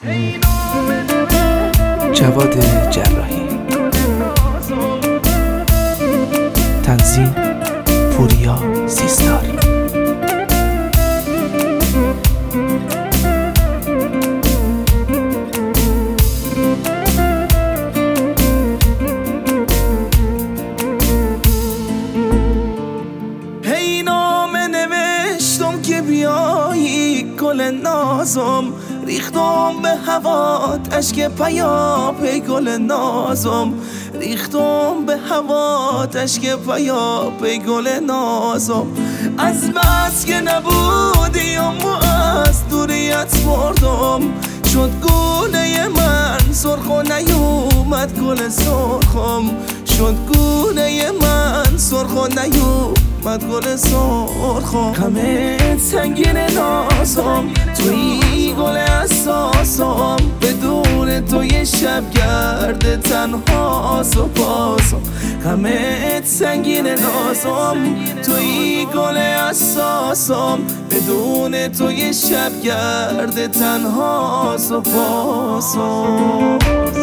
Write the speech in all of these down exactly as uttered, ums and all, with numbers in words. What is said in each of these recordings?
جواد جراحی، تنظیم پوریا سیستاری. هی نامه نوشتم که بیایی گل نازم، ریختم به هوات اشک پیاپی گل نازم، ریختم به هوات اشک پیاپی گل نازم. از بس که نبودی و از دوریت مردم، شد گونه من سرخ و نیومد گل سرخم، شد گونه من سرخ و نیومد گل سرخم. همه سنگین نازم توی گل اساسم، بدون توی شب گرد تنها سپاسم. همه سنگین نازم توی گل اساسم، بدون توی شب گرد تنها سپاسم.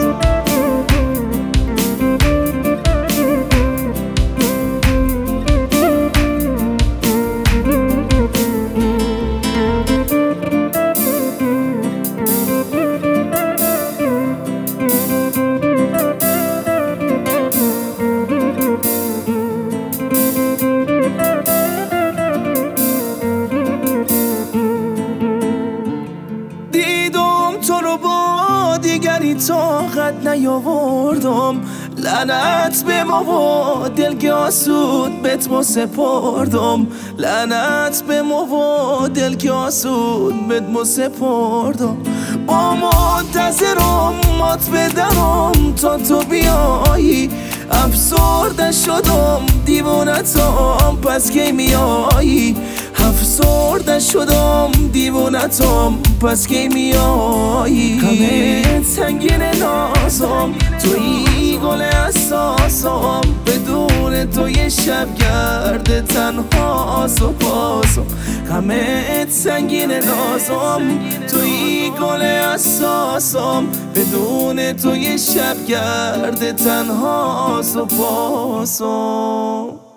تو رو با دیگری طاقت نیاوردم، لعنت به ما و دل که آسود بهت ما سپردم، لعنت به ما و دل که آسود بهت ما سپردم. با منتظرم مات بدرم تا تو بیایی، افسرده شدم دیوونتم پس کی میایی، افسرده شدم دیوونتم پس کی میایی. همه سنگین نازم توی گل اساسم، بدون توی شب گرد تنها سپاسم. همه سنگین نازم توی گل اساسم، بدون توی شب گرد تنها سپاسم.